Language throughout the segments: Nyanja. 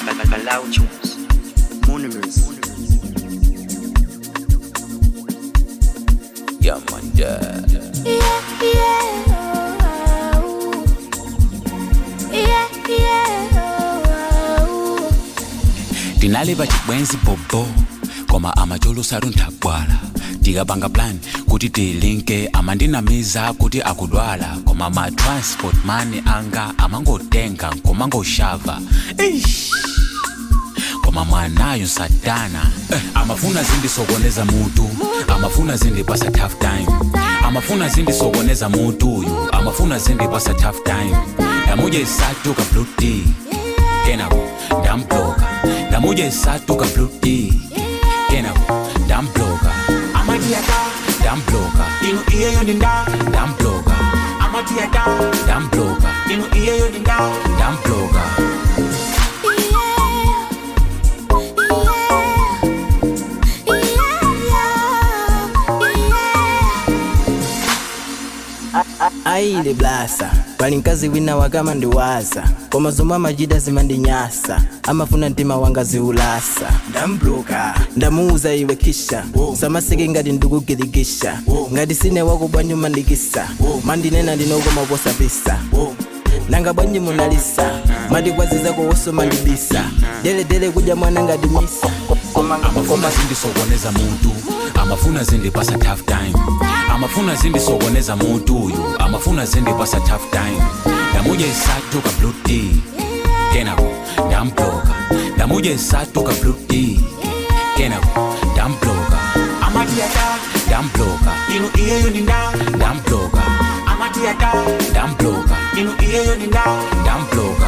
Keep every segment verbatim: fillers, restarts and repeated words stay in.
Loud tunes, monomers. Yeah, man, yeah. Yeah, yeah, oh, yeah, yeah, oh. Tinaliva chibwenzi bobo koma amacholo sarunthabwala tikapanga plan kuti tilinke amandinamiza kuti akudwala koma ma transport money anga amangotenga komangoshava eish koma mwanayo satana eh, amafuna zindisokoneza mutu amafuna zindipasa tough time amafuna zindisokoneza mutu uyu amafuna zindipasa tough time ndamuja isatu ka blue tea kenako ndamploka ndamuja isatu ka blue tea kenako ndamploka amatiyata ndamploka inu iyeyo ndinda ndamploka amatiyata ndamploka inu iyeyo ndinda ndamploka Aile blasa pali nkazi wina wakama ndiwaza koma zomwe amachita zimandinyasa amafuna mtima wanga ziulasa ndambloka ndamuuza iwe kisha samaseke ngati ndikugirikisha ngati sine wako bwanji mandikisa mandinena ndinokoma posapisa nanga bwanji munalisa madikwazi zako woso mandibisa deledele kuja mwana ngati misa amafuna zindisokoneza mutu amafuna zindipasa tough time amafuna zindisokoneza mutu uyu amafuna zindipasa tough time ndamuja isatu ka blue tea kenako ndamploka ndamuja isatu ka blue tea kenako ndamploka amatiyata ndamploka inu iyeyo ndinda ndamploka amatiyata ndamploka inu iyeyo ndinda ndamploka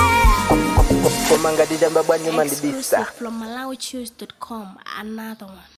koma ngati damba bwanji mandibisa Exclusive from malawi choose dot com, another one.